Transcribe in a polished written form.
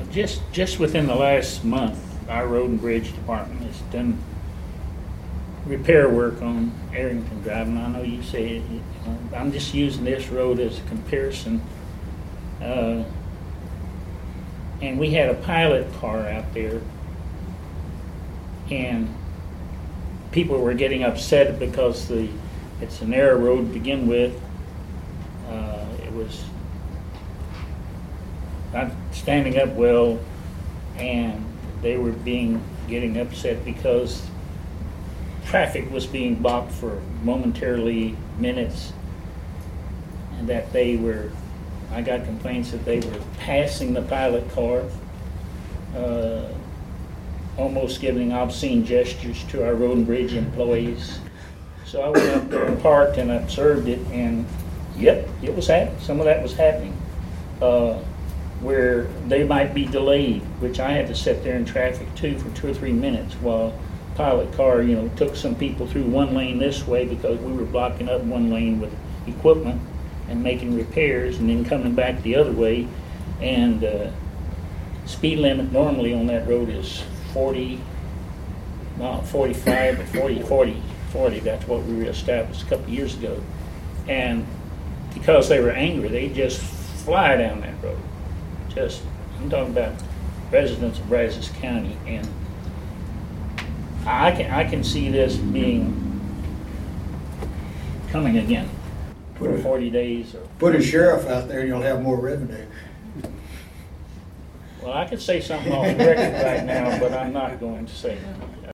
Just within the last month, our road and bridge department has done repair work on Arrington Drive, and I know you say it, I'm just using this road as a comparison. And we had a pilot car out there, and people were getting upset because it's a narrow road to begin with. It was not standing up well, and they were getting upset because traffic was being blocked for momentarily minutes, and that I got complaints that they were passing the pilot car, almost giving obscene gestures to our road and bridge employees. So I went up there and parked and observed it, and yep, it was happening. Some of that was happening. Where they might be delayed, which I had to sit there in traffic too for 2 or 3 minutes while pilot car, took some people through one lane this way because we were blocking up one lane with equipment and making repairs, and then coming back the other way. And speed limit normally on that road is 40, not 45, but 40. That's what we established a couple of years ago. And because they were angry, they just fly down that road. I'm talking about residents of Brazos County, and I can see this coming again for 40 days. Put a sheriff out there and you'll have more revenue. Well, I could say something off the record right now, but I'm not going to say that.